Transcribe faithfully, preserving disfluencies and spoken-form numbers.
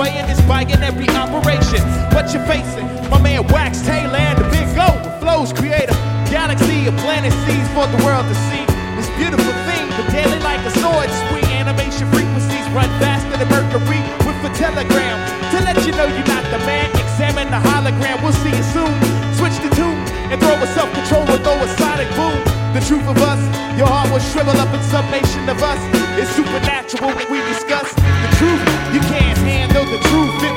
destroying this bike in every operation. What you facing? My man Wax Taylor and the Big Go with flows creator. Galaxy of planet seas for the world to see. This beautiful thing, but daily like a sword. Sweet animation frequencies run faster than Mercury with a telegram. To let you know you're not the man, examine the hologram. We'll see you soon. Switch the tune and throw a self-control or throw a sonic boom. The truth of us, your heart will shrivel up in summation of us. It's supernatural when we discuss the truth. You can't handle the truth.